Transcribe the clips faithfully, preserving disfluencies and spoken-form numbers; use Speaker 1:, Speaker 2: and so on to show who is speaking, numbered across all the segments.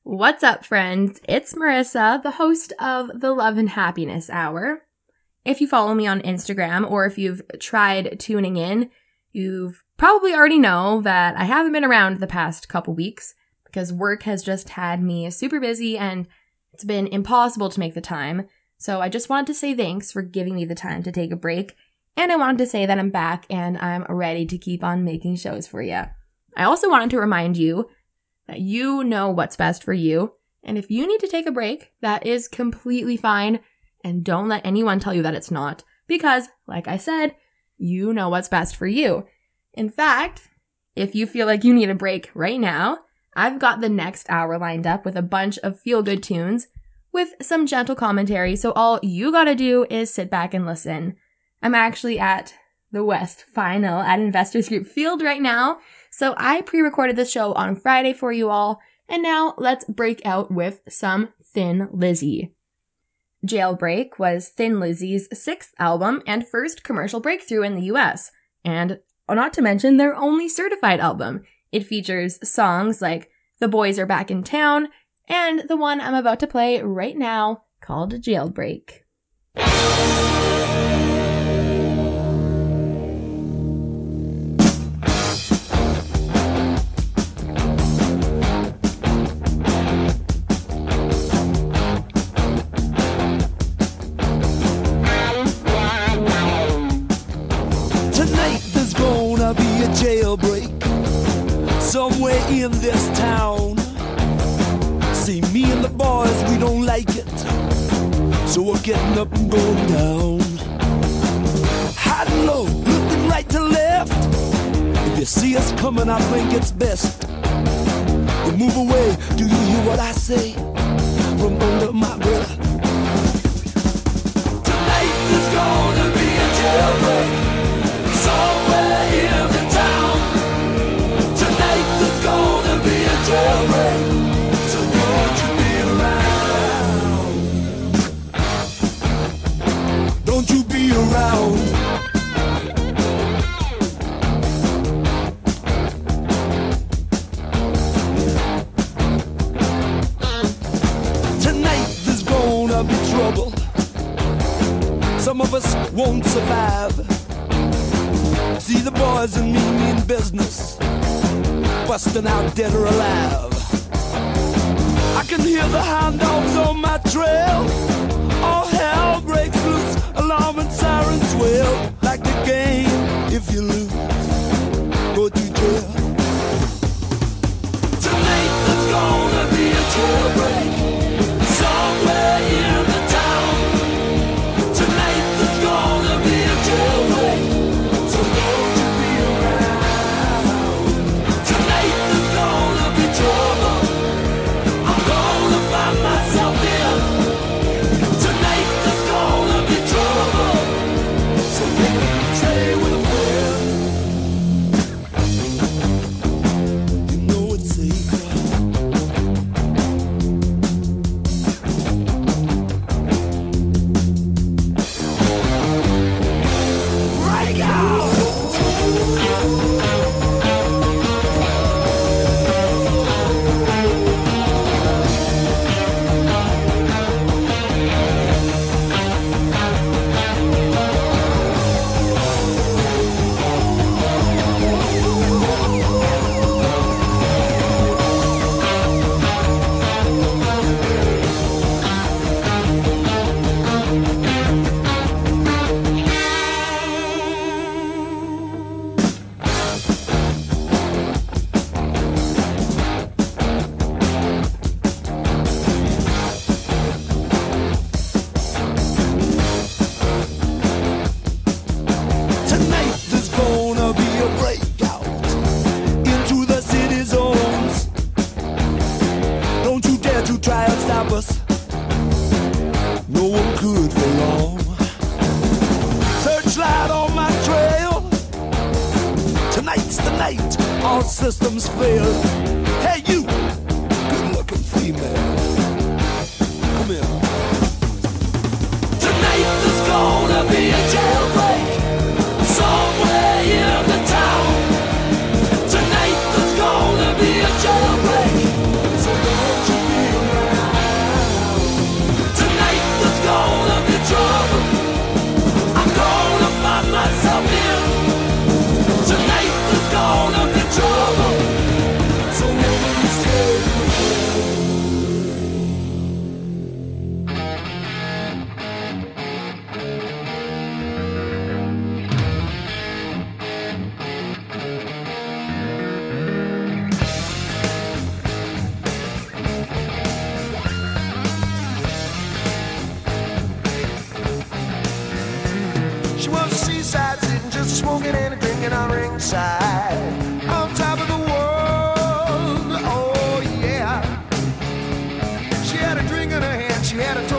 Speaker 1: What's up, friends? It's Marissa, the host of the Love and Happiness Hour. If you follow me on Instagram or if you've tried tuning in, you've probably already know that I haven't been around the past couple weeks because work has just had me super busy and it's been impossible to make the time. So I just wanted to say thanks for giving me the time to take a break. And I wanted to say that I'm back and I'm ready to keep on making shows for you. I also wanted to remind you that you know what's best for you. And if you need to take a break, that is completely fine. And don't let anyone tell you that it's not. Because, like I said, you know what's best for you. In fact, if you feel like you need a break right now, I've got the next hour lined up with a bunch of feel-good tunes with some gentle commentary. So all you gotta do is sit back and listen. I'm actually at the West Final at Investors Group Field right now. So I pre-recorded this show on Friday for you all, and now let's break out with some Thin Lizzy. Jailbreak was Thin Lizzy's sixth album and first commercial breakthrough in the U S, and not to mention their only certified album. It features songs like The Boys Are Back in Town, and the one I'm about to play right now called Jailbreak.
Speaker 2: Jailbreak somewhere in this town. See, me and the boys, we don't like it, so we're getting up and going down. High and low, looking right to left. If you see us coming, I think it's best you move away. Do you hear what I say from under my breath? Tonight there's gonna be a jailbreak somewhere in the town. Tonight there's gonna be a jailbreak, so won't you be around? Don't you be around? Tonight there's gonna be trouble. Some of us won't survive. See the boys and me mean business, busting out dead or alive. I can hear the hound dogs on my trail. All hell breaks loose, alarm and sirens wail. Like the game, if you lose, go to jail. Tonight there's gonna be a jailbreak somewhere in the town. Tonight there's gonna be a jailbreak, so won't you be around? Tonight there's gonna be trouble. I'm gonna find myself in. Tonight there's gonna be trouble, so stay with a friend. You know it's safe. Break out! Tonight there's gonna be a breakout into the city zones. Don't you dare to try and stop us. No one could for long. Searchlight on my trail. Tonight's the night all systems fail. Hey you, good-looking female, come here. Tonight there's gonna be a jailbreak somewhere in the town. Tonight there's gonna be a jailbreak, so don't you be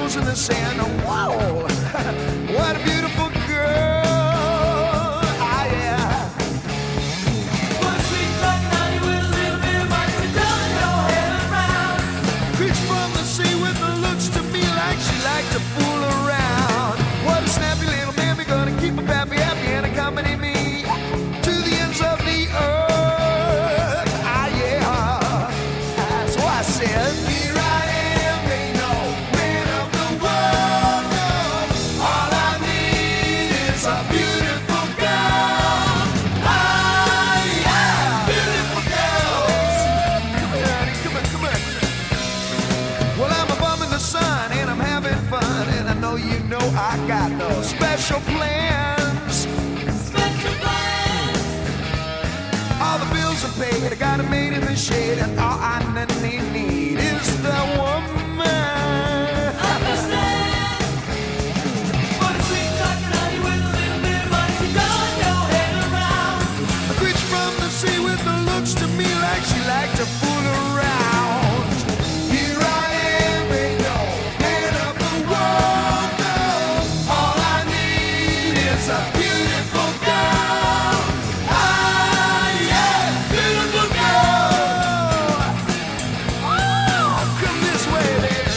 Speaker 3: toes in the sand. Whoa, what a beautiful girl. Ah, yeah.
Speaker 2: One sweet talking honey with a little bit of money to turn your head around.
Speaker 3: Creature from the sea with the looks to me like she liked to fool around. What a snappy little mammy, gonna keep her pappy happy and accompany me to the ends of the earth. Ah, yeah. So I said, here I am, ain't no man of the world. No. All I need is a beautiful girl. Ah, yeah. Beautiful girls. Come on, honey, come on, come on. Well, I'm a bum in the sun and I'm having fun, and I know you know I got no special plans.
Speaker 2: Special plans.
Speaker 3: All the bills are paid, I got it made in the shade, and all I need, need is the woman.
Speaker 2: Understand? One sweet talking honey with a little bit of money to turn your head around.
Speaker 3: A creature from the sea with the looks to me like she liked to fool around. Here I am, ain't no man of the world. No. All I need is a beautiful girl. Ah, yeah, beautiful girl. Oh, come this way, baby.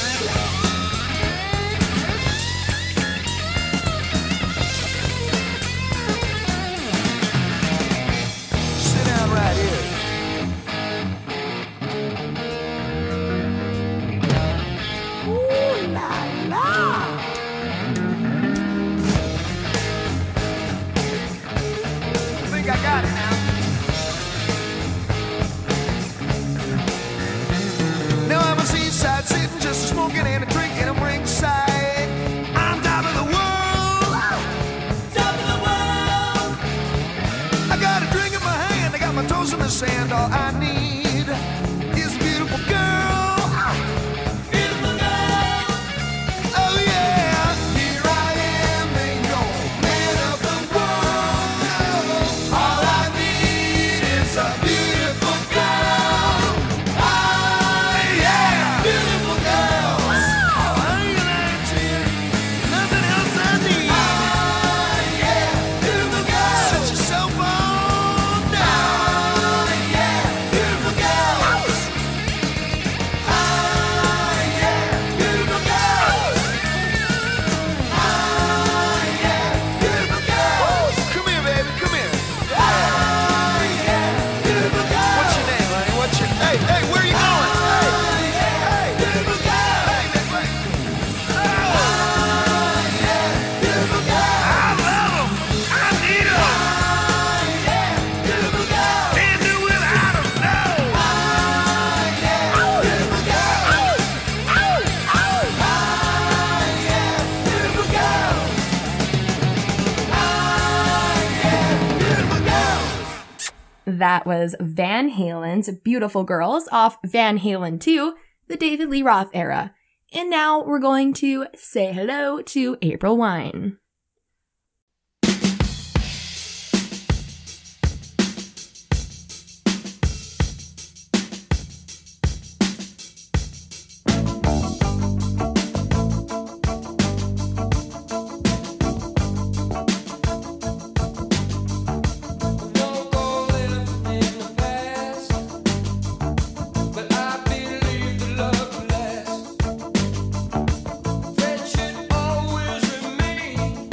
Speaker 3: Sit down right here. Ooh la la. I think I got it now. Now I'm a seaside sitting, just a smoking and a drinking. I'm ringside. I'm top of the world.
Speaker 2: Top of the world.
Speaker 3: I got a drink in my hand, I got my toes in the sand. All I need is a beautiful girl.
Speaker 2: Beautiful girl.
Speaker 3: Oh yeah, here I am, ain't no man of the world. No. All I need is a beautiful girl. Ah, yeah, beautiful girl. Oh, I ain't lying to you. Nothing else I need. Ah, yeah, beautiful girl. Set yourself on down. Ah, yeah, beautiful girls. Ah, yeah, beautiful girls. Ah, yeah, beautiful girls. Come here, baby, come here. Ah, yeah, beautiful girls. What's your name, honey? What's your hey, hey, where are you going? Hey, hey, beautiful girls. Hey, that's right. Ah, yeah, beautiful girls. I love 'em. I need 'em. Ah, yeah, beautiful girls. Can't do without 'em, no. Ah, yeah, beautiful girls. Ah, yeah, beautiful girls.
Speaker 1: That was Van Halen's Beautiful Girls off Van Halen two, the David Lee Roth era. And now we're going to say hello to April Wine.
Speaker 2: Don't go left in the past, but I believe the love lasts. That should always remain.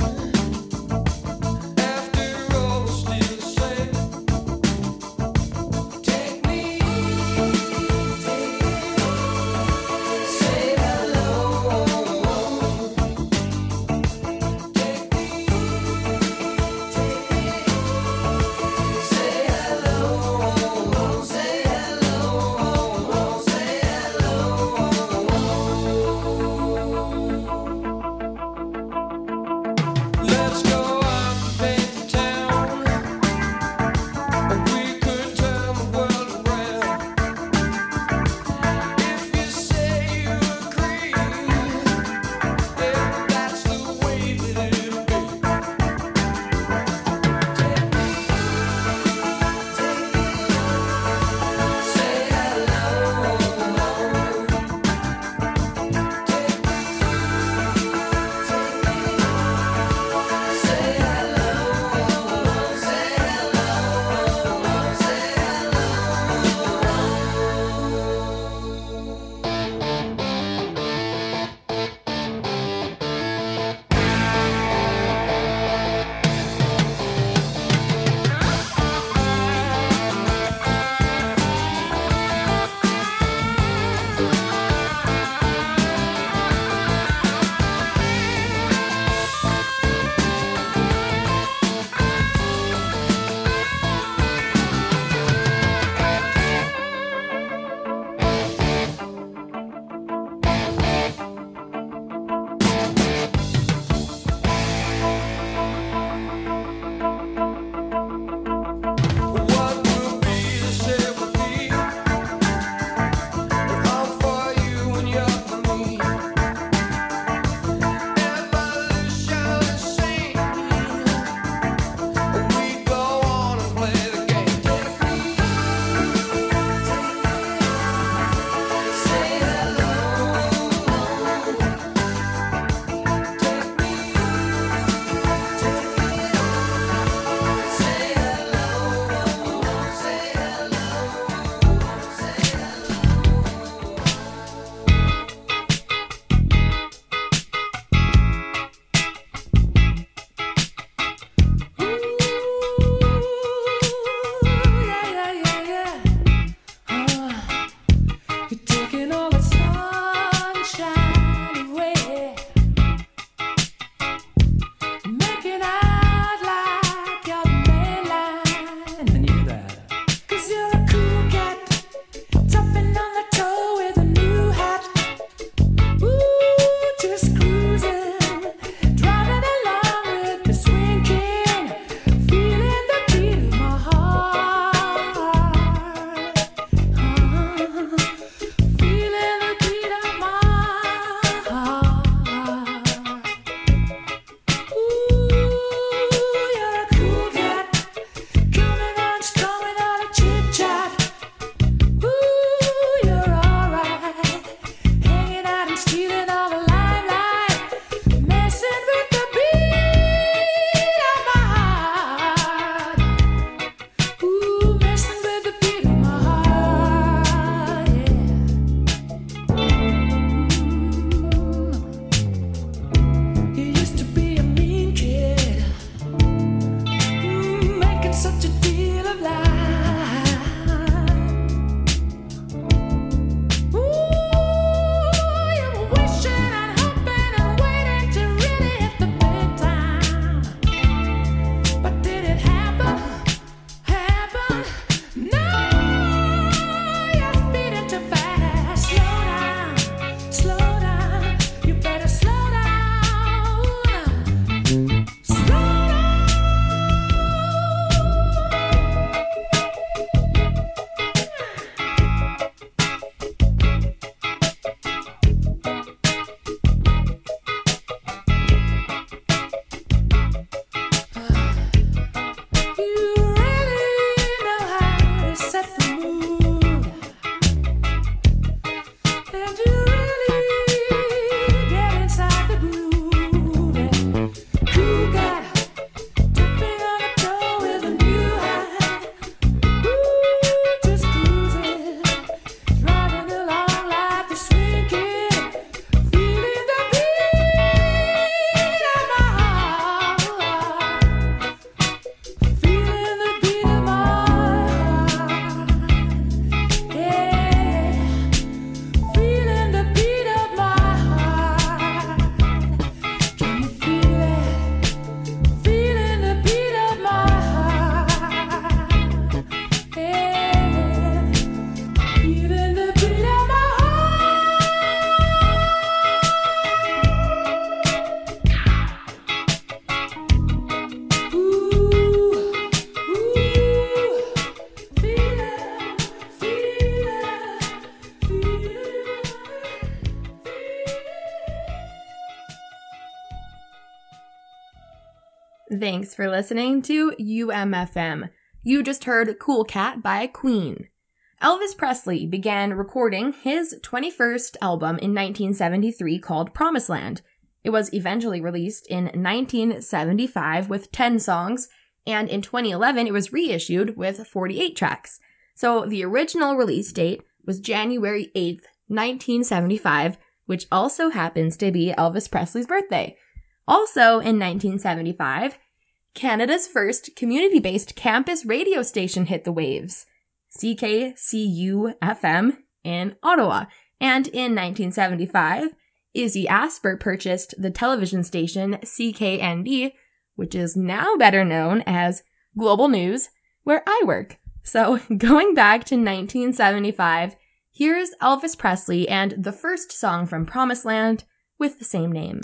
Speaker 1: Thanks for listening to U M F M. You just heard Cool Cat by Queen. Elvis Presley began recording his twenty-first album in nineteen seventy-three called Promised Land. It was eventually released in nineteen seventy-five with ten songs, and in twenty eleven it was reissued with forty-eight tracks. So the original release date was January eighth, nineteen seventy-five, which also happens to be Elvis Presley's birthday. Also in nineteen seventy-five, Canada's first community-based campus radio station hit the waves, C K C U F M in Ottawa. And in nineteen seventy-five, Izzy Asper purchased the television station C K N D, which is now better known as Global News, where I work. So going back to nineteen seventy-five, here's Elvis Presley and the first song from Promised Land with the same name.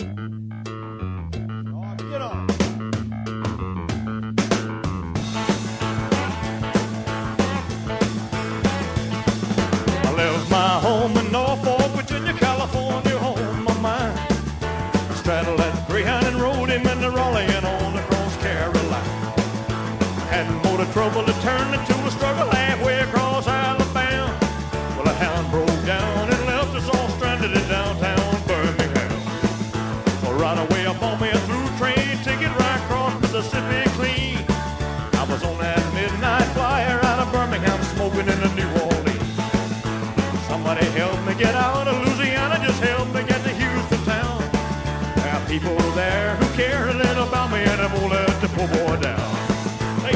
Speaker 3: Get on. I left my home in Norfolk, Virginia, California, home of mine. Straddled that Greyhound and rode him into Raleigh and on across Carolina. Had more trouble to turn into a struggle halfway across Alabama. Well, a hound broke down and left us all stranded in downtown Birmingham. Well, right away up on me a through train ticket right across Mississippi clean. I was on that midnight flyer out of Birmingham smoking in the New Orleans. Somebody help me get out of Louisiana, just help me get to Houston town. There are people there who care a little about me and I won't let the poor boy down. Hey.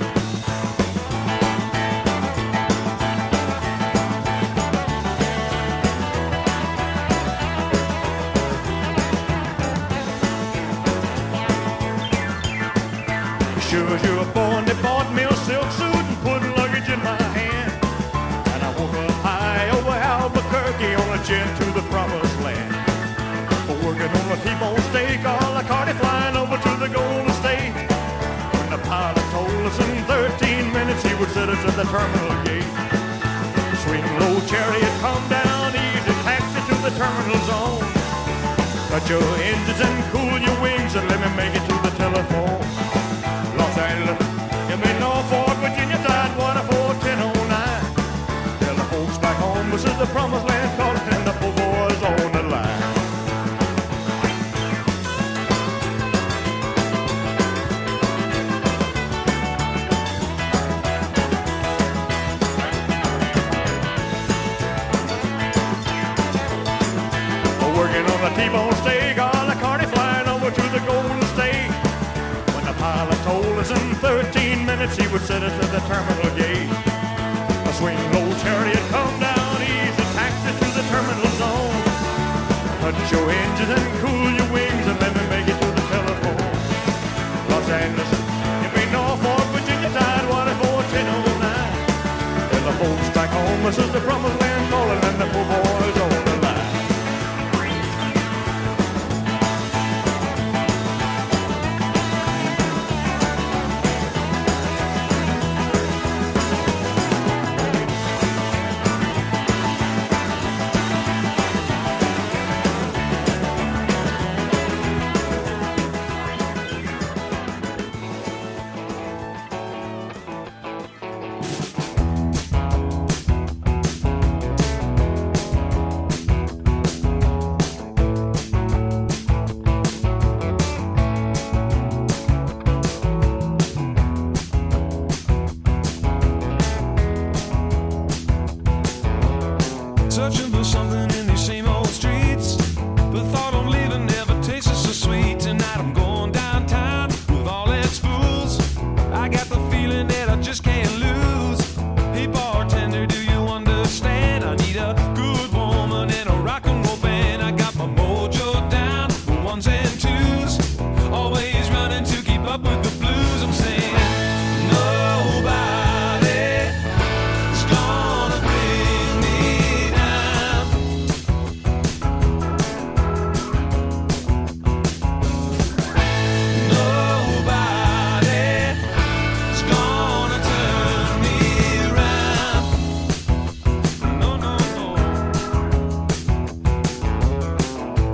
Speaker 3: Sure as you're born, they bought me a silk suit and put luggage in my hand. And I woke up high over Albuquerque on a jet to the promised land. For working on a T-bone steak, a la carte flying over to the Golden State. When the pilot told us in thirteen minutes he would set us at the terminal gate. Swing low chariot, come down easy, taxi to the terminal zone. Cut your engines and cool your wings and let me make it to the telephone. Los Angeles, you may Norfolk, Virginia, Tidewater, four ten oh nine. Tell the folks back home this is the promised land calling and the poor boys on the line. We're working on a T-bone steak, a la carte flying over to the Golden State. When the pilot told us in thirteen minutes he would set us at the terminal gate. A swing low chariot, come down easy, taxi to the terminal zone. Cut your engines and cool your wings and let me make it to the telephone. Los Angeles, you may Norfolk, Virginia, Tidewater, four ten oh nine. Tell the folks back home this is the promised land calling and the poor boys on the line.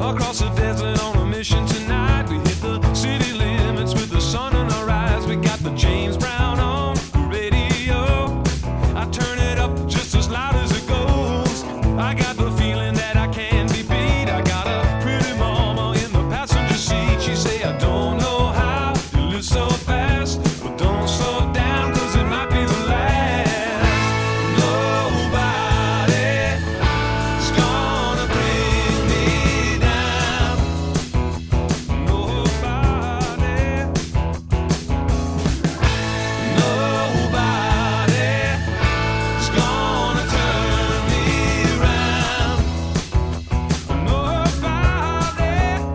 Speaker 4: across the desert on a mission tonight. We hit the city limits with the sun in our eyes. We got the James Brown on the radio. I turn it up just as loud as it goes. I got the feeling that I can be beat. I got a pretty mama in the passenger seat. She say, I don't know how you live so fast, but don't slow down, cause it might be the last. Nobody's gonna bring me down. Nobody. Nobody's gonna turn me around. Nobody.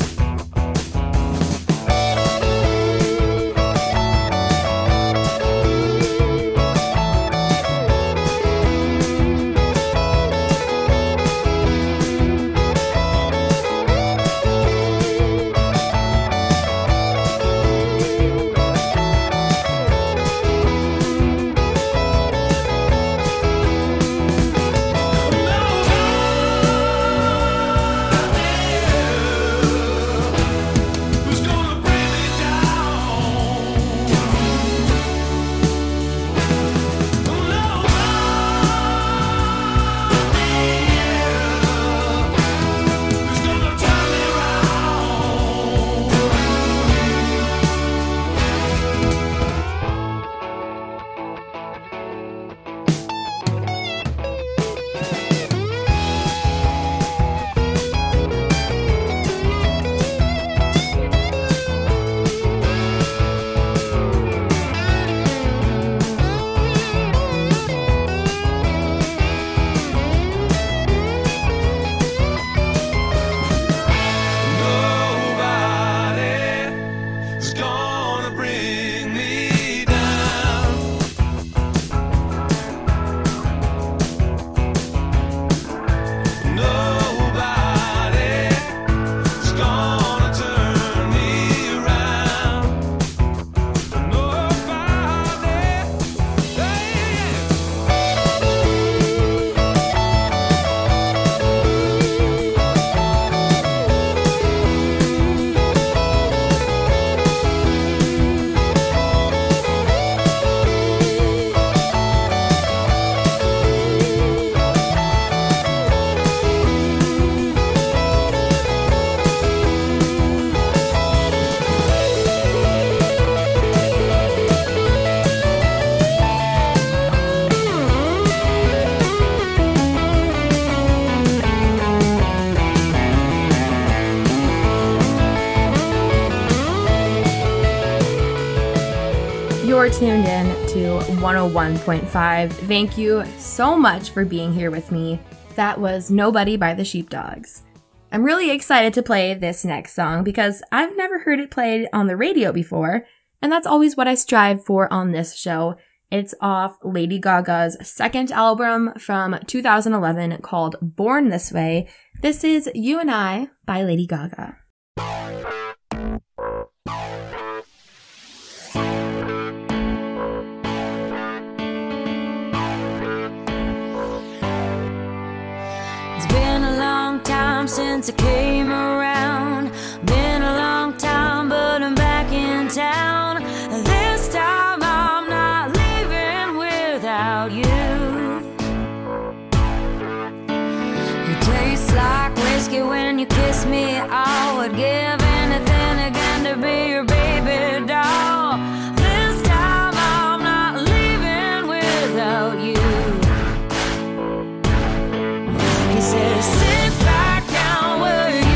Speaker 4: Who's gonna bring me down? Nobody. Who's gonna turn me around? Nobody's gonna bring me down. Nobody's gonna turn me around. Nobody. Hey.
Speaker 1: You're tuned in to one oh one point five. Thank you so much for being here with me. That was Nobody by the Sheepdogs. I'm really excited to play this next song because I've never heard it played on the radio before, and that's always what I strive for on this show. It's off Lady Gaga's second album from two thousand eleven called Born This Way. This is You and I by Lady Gaga.
Speaker 5: It's been a long time since I came around. Been a long time, but I'm back in town. This time I'm not leaving without you. You taste like whiskey when you kiss me. I would give anything again to be your baby doll. This time I'm not leaving without you. He says, sit back down where you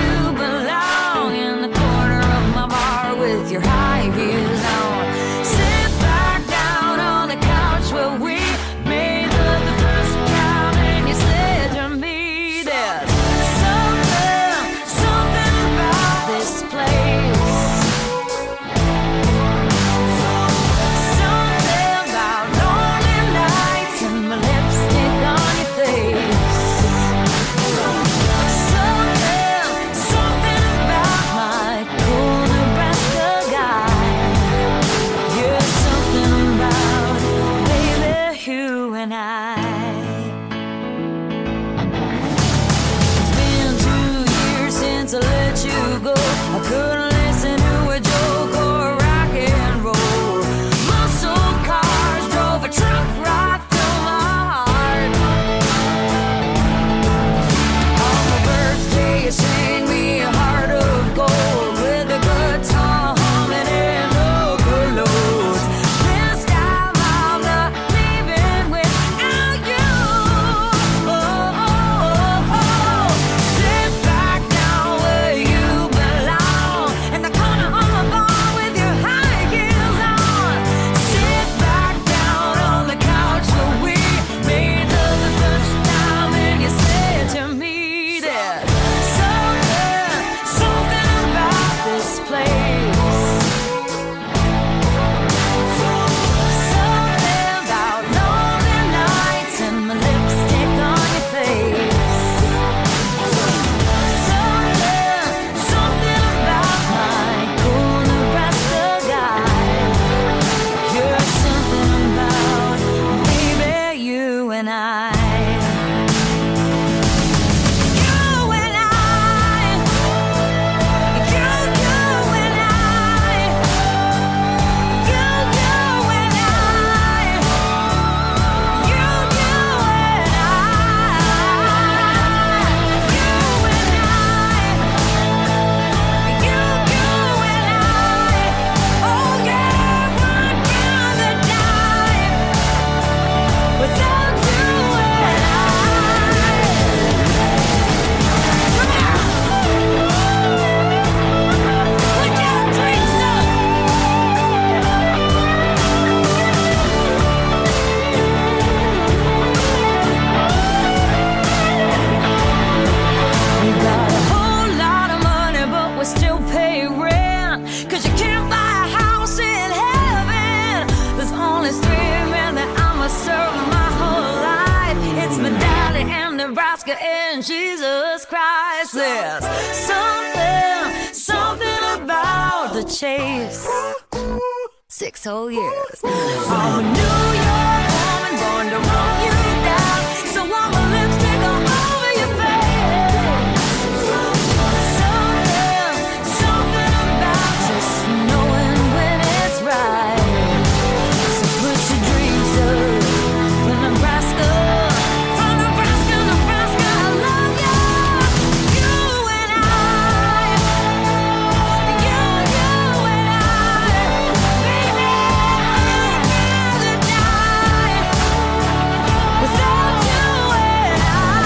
Speaker 5: priceless. Something, something about the chase. Six whole years. I'm a New York woman born to roll you down. So I'm a lipstick all over your face. Something, something about just knowing when it's right. So put your dreams up from Nebraska, from Nebraska, Nebraska. I love you, you and I, you, you and I, baby. I'd rather die without you and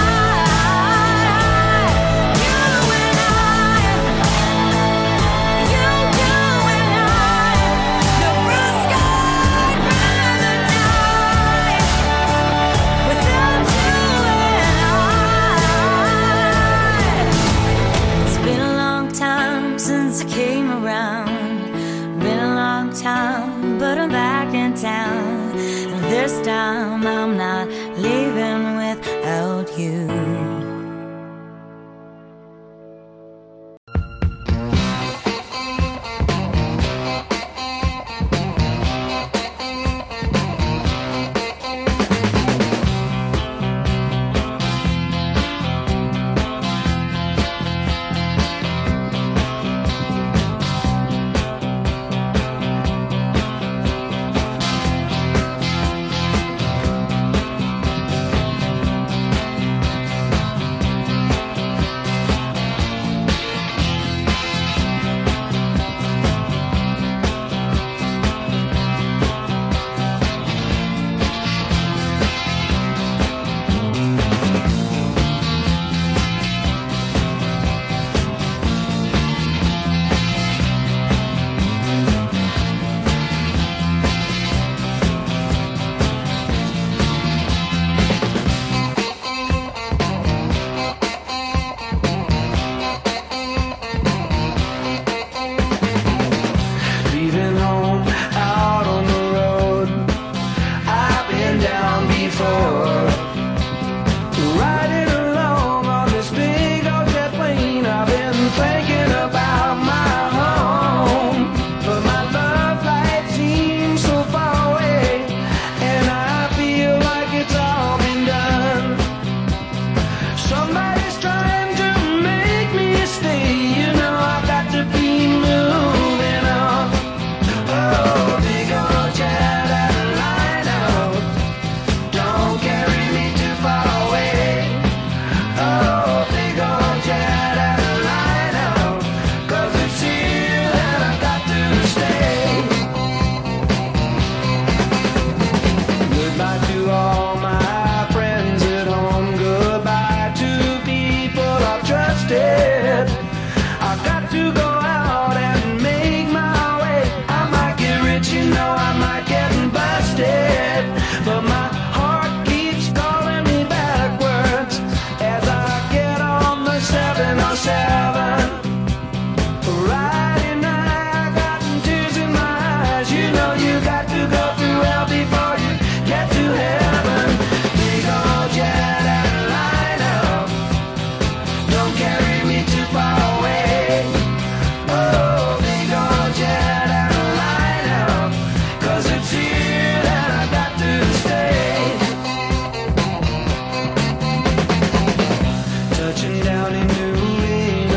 Speaker 5: I, you and I, you, you and I, Nebraska. I'd rather die without you and I. It's been a long time since I came around. Been a long time, but I'm back in town. And this time I'm not leaving without you.
Speaker 4: Leaving home out on the road. I've been down before. Riding along on this big old jet plane. I've been thinking about my home, but my love life seems so far away, and I feel like it's all been done. Somebody's trying to make me stay. You know I've got to be moving on. Oh, big old jet Atlanta, don't carry me too far away. Oh, big old jet Atlanta, 'cause it's here that I've got to stay. Goodbye to all my friends at home. Goodbye to people I've trusted. I've got to go out and make my way. I might get rich, you know, I might get busted, but my heart keeps calling me backwards as I get on the seven oh seven. Friday night, I got tears in my eyes. You know you got to go through hell before you get to heaven. Big old jet Atlanta, don't carry me too far away. Oh, big old jet Atlanta, 'cause it's here that I got to stay. Touching down in New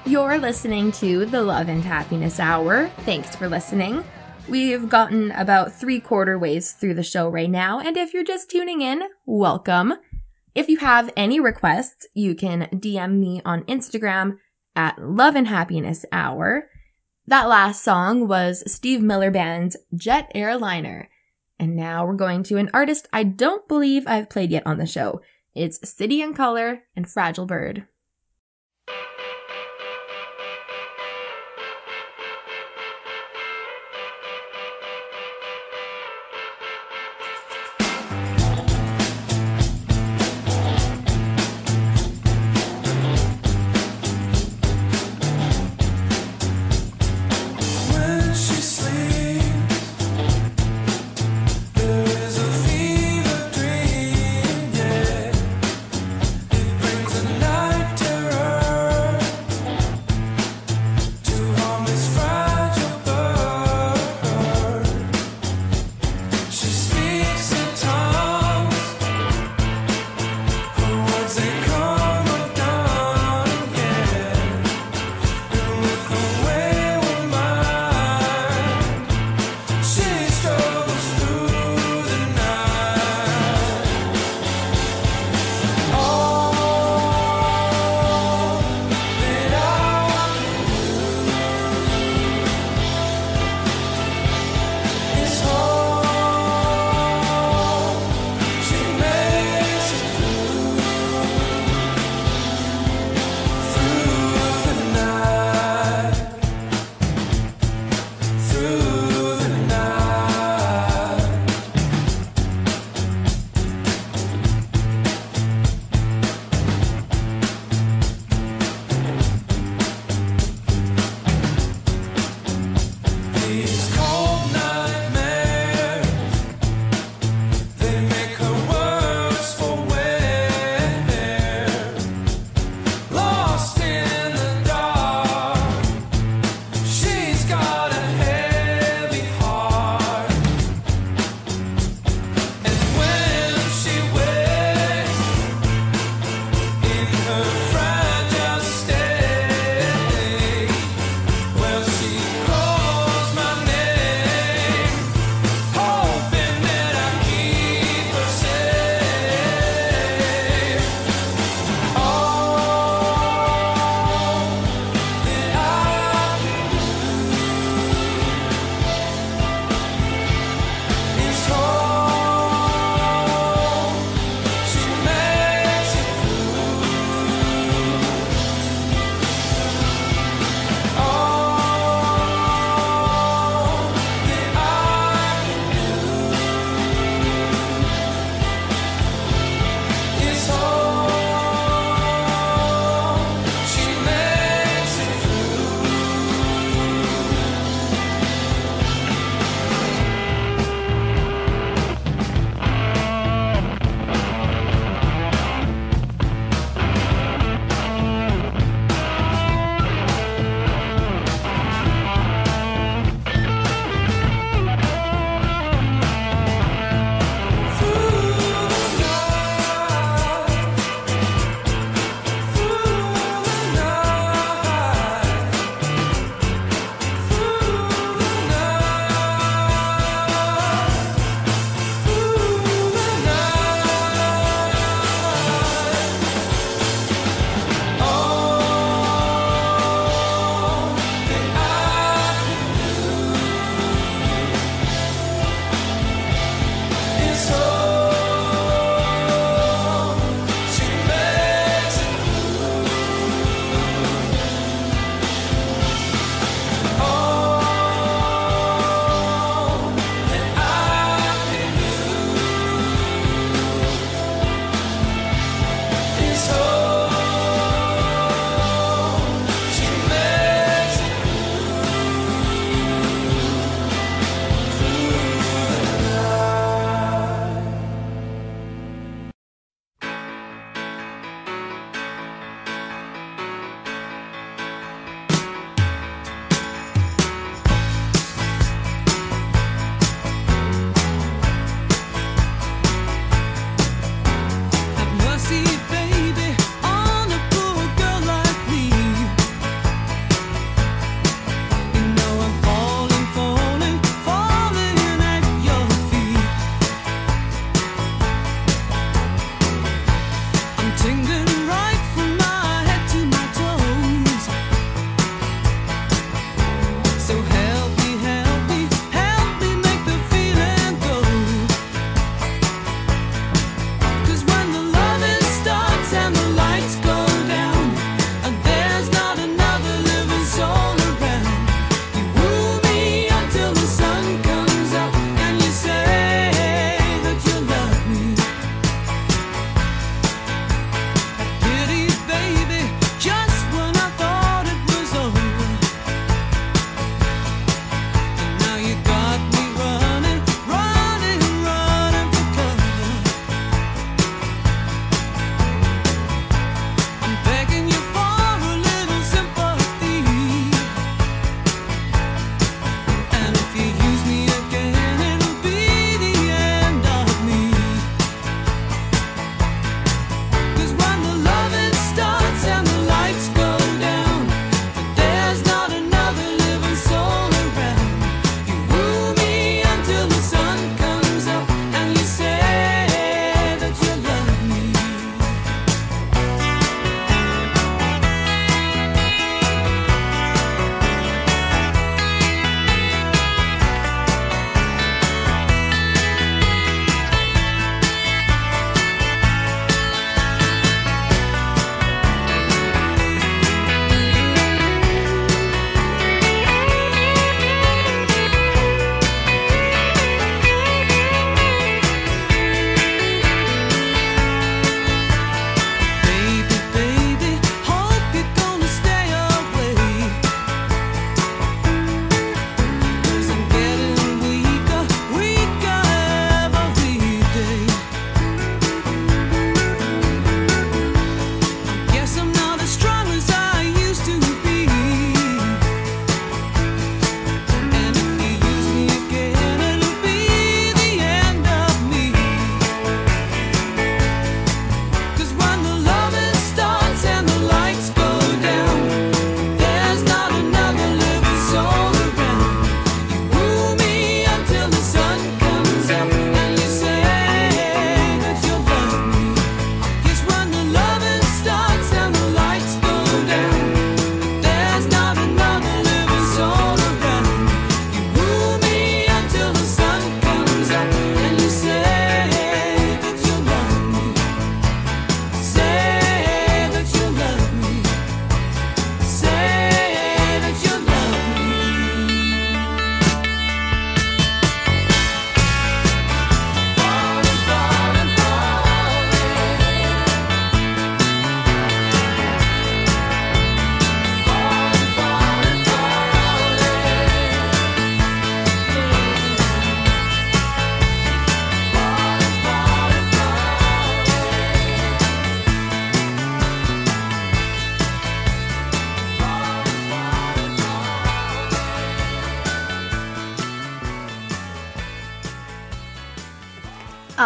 Speaker 1: You're listening to the Love and Happiness Hour. Thanks for listening. We've gotten about three quarter ways through the show right now, and if you're just tuning in, welcome. If you have any requests, you can D M me on Instagram at Love and Happiness Hour. That last song was Steve Miller Band's Jet Airliner. And now we're going to an artist I don't believe I've played yet on the show. It's City and Color and Fragile Bird.
Speaker 2: Night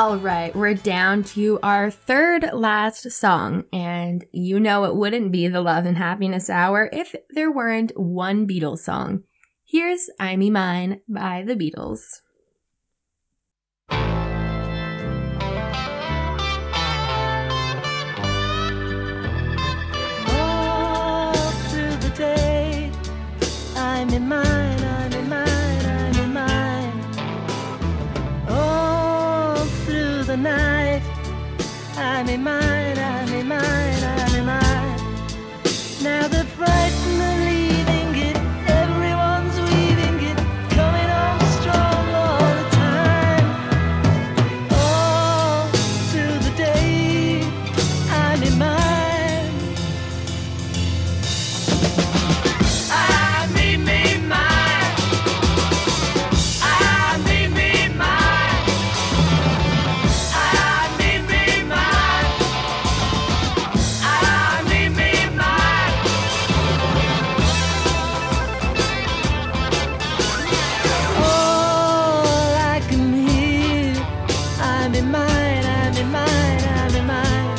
Speaker 1: All right, we're down to our third last song, and you know it wouldn't be the Love and Happiness Hour if there weren't one Beatles song. Here's I Me Mine by the Beatles.
Speaker 6: All through the day, I'm in mine, I'm in mine, I'm in mine. All through the night, I'm in mine, I'm in mine, I'm in mine. Now the frightened are leaving it, everyone's weaving it, coming on strong all the time. All through the day, I'm in mine. I me, me, mine. I me, me, mine. I me, me, mine. I me, me, mine. All I can hear, I'm in mine, I'm in mine, I'm in mine.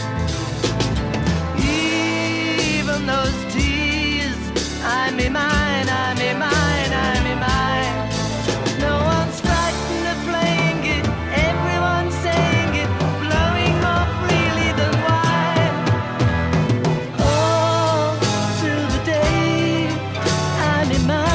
Speaker 6: Even those tears, I'm in mine, I'm in mine, I'm in mine. No one's frightened of playing it, everyone's saying it, blowing more freely than wine. All through the day, I'm in mine.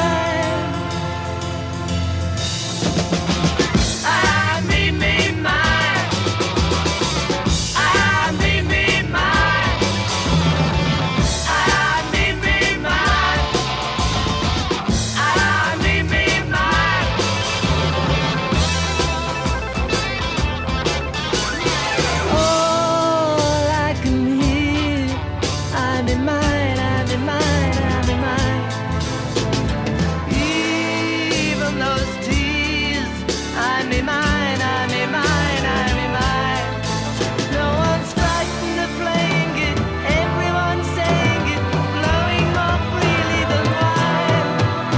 Speaker 6: I me, me, mine. I me, me, mine. I me, me, mine. I me, me, mine. All I can hear, I'm in mine, I'm in mine, I'm in mine. Even those tears, I'm in mine, I'm in mine, I'm in mine. No one's frightened of playing it, everyone's saying it, blowing more freely than wine.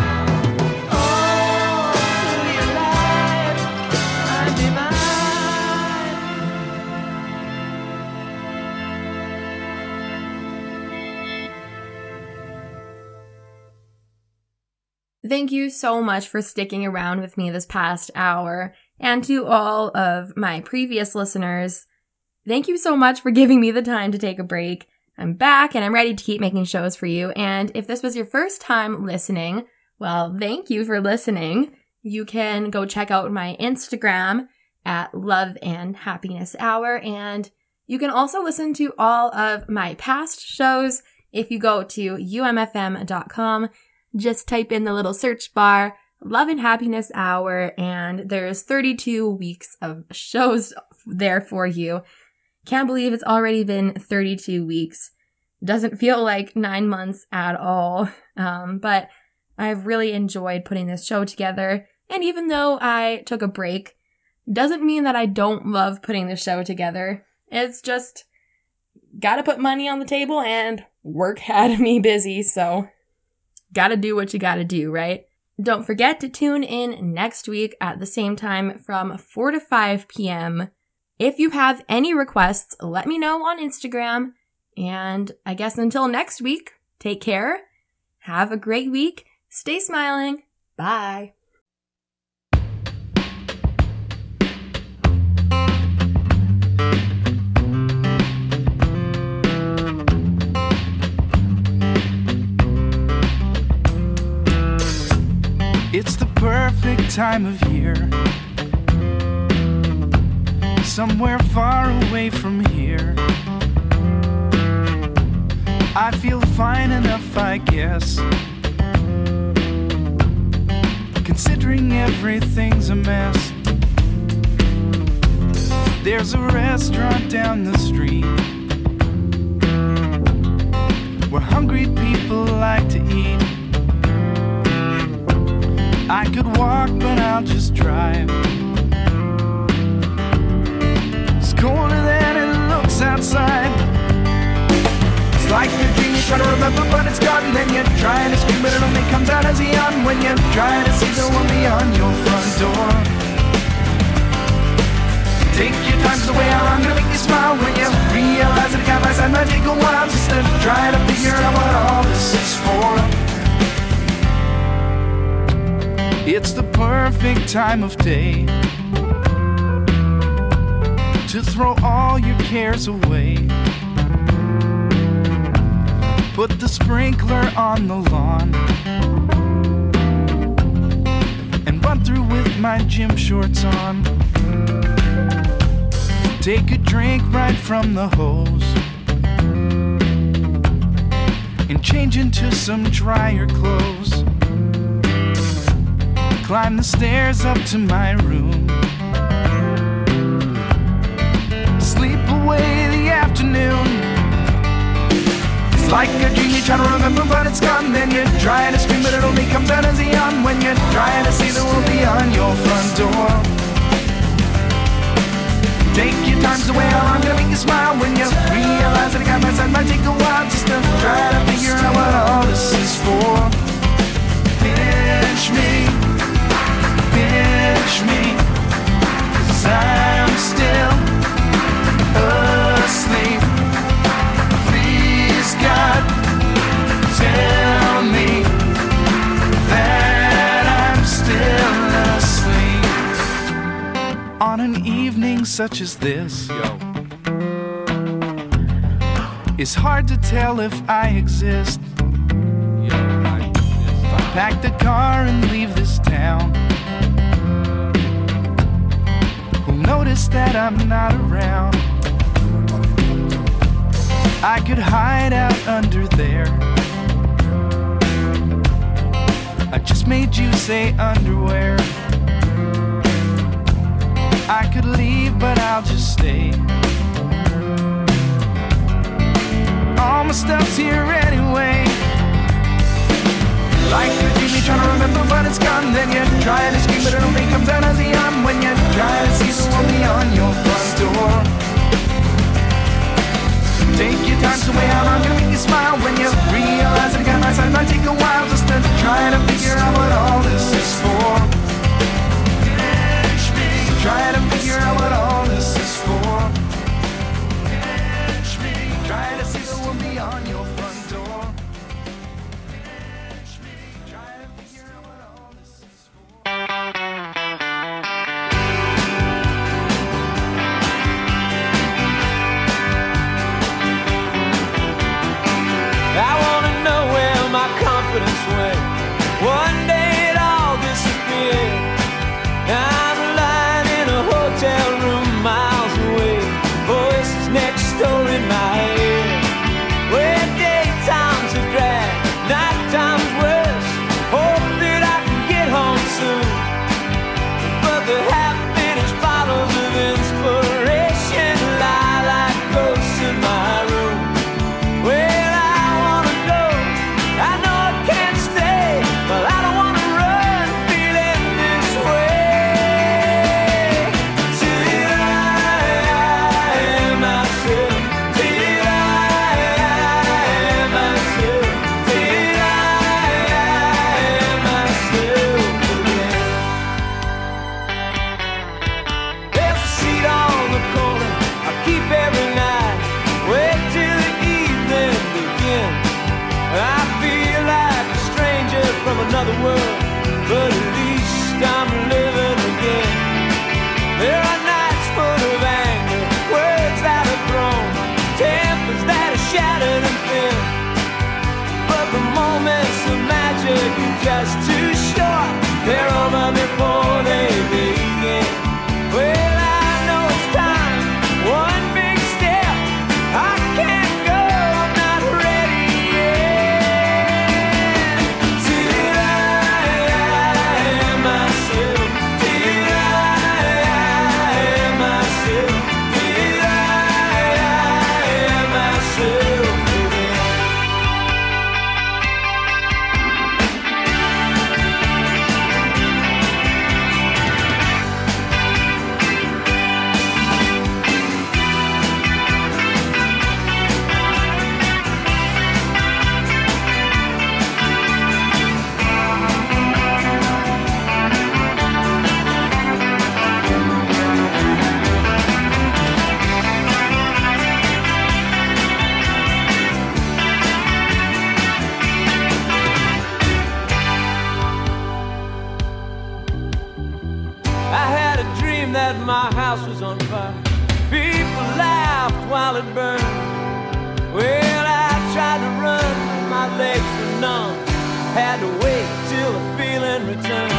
Speaker 6: All through your life, I'm in mine.
Speaker 1: Thank you so much for sticking around with me this past hour. And to all of my previous listeners, thank you so much for giving me the time to take a break. I'm back and I'm ready to keep making shows for you. And if this was your first time listening, well, thank you for listening. You can go check out my Instagram at Love and Happiness Hour. And you can also listen to all of my past shows if you go to U M F M dot com. Just type in the little search bar, Love and Happiness Hour, and there's thirty-two weeks of shows there for you. Can't believe it's already been thirty-two weeks. Doesn't feel like nine months at all. Um, but I've really enjoyed putting this show together. And even though I took a break, doesn't mean that I don't love putting the show together. It's just gotta put money on the table and work had me busy, so gotta do what you gotta do, right? Don't forget to tune in next week at the same time from four to five p.m. If you have any requests, let me know on Instagram. And I guess until next week, take care, have a great week, stay smiling, bye.
Speaker 7: It's the perfect time of year, somewhere far away from here. I feel fine enough, I guess, considering everything's a mess. There's a restaurant down the street where hungry people like to eat. I could walk, but I'll just drive. It's colder than it looks outside. It's like a dream you try to remember, but it's gone. Then you try to scream, but it only comes out as a yawn when you try to see the one beyond your front door. Take your time, 'cause the way I'm gonna make you smile when you realize that I got my side might take a while just to try to figure out what all this is for. It's the perfect time of day to throw all your cares away. Put the sprinkler on the lawn and run through with my gym shorts on. Take a drink right from the hose and change into some drier clothes. Climb the stairs up to my room, sleep away the afternoon. It's like a dream, you try to remember but it's gone. Then you try to scream but it only comes out as a yawn when you're trying to see the world beyond your front door. Take your time, 'cause the way I'm gonna make you smile when you realize that I got my side might take a while just to try to figure out what all this is for. Pinch me, pinch me, 'cause I'm still asleep. Please God, tell me that I'm still asleep. On an evening such as this, yo, it's hard to tell if I exist. Yo, I, if I pack the car and leave this town, who'll notice that I'm not around? I could hide out under there. I just made you say underwear. I could leave, but I'll just stay. All my stuff's here anyway. Like a dream, you trying to remember, but it's gone. Then you try to scream, but it only comes out as a yawn when you try to see the world beyond your front door. Take your time, so way I'm gonna make you smile when you realize that I got my side might take a while just to try to figure out what all this is for. Try to figure out what all this is for. Pinch me, try to see the world beyond your front door. Pinch me, try to figure out what all this is for.
Speaker 4: I wanna know where my confidence went. One day it all disappeared. I'm lying in a hotel room miles away. Voices next door in my head. Where daytimes are drag, night times worse. Hope that I can get home soon. But the half-finished bottles of inspiration lie like ghosts in my room. Well, I wanna go, I know I can't stay, but I don't wanna run feeling this way. Till I am myself, till I am myself, till I am myself again. There's a seat on the corner I keep every night. Wait till the evening begins. I feel like a stranger from another world, but at least I'm living again. There are nights full of anger, words that are thrown, tempers that are shattered and thin. But the moments of magic are just too short. They're over before they begin. Well, I know it's time, one big step. I can't go, I'm not ready yet. Till I am myself, till I am myself, till I am myself again.
Speaker 8: while it burned. Well, I tried to run, but my legs were numb. Had to wait till the feeling returned.